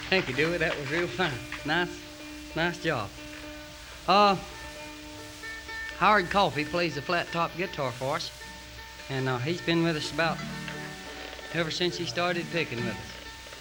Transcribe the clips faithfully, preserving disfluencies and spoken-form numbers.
Thank you, Dewey. That was real fine. Nice, nice job. Uh, Howard Coffey plays the flat top guitar for us, and uh, he's been with us about ever since he started picking with us.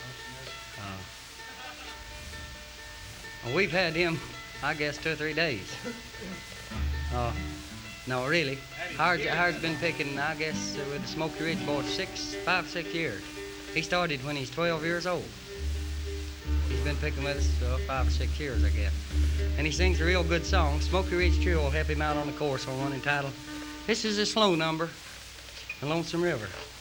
Uh, we've had him, I guess, two or three days. Uh, no, really. Howard, Howard's been picking, I guess, uh, with the Smoky Ridge Boys six, five, six years. He started when he's twelve years old. He's been picking with us uh, five or six years, I guess. And he sings a real good song. Smoky Ridge Trio will help him out on the chorus on one entitled, this is a slow number, The Lonesome River.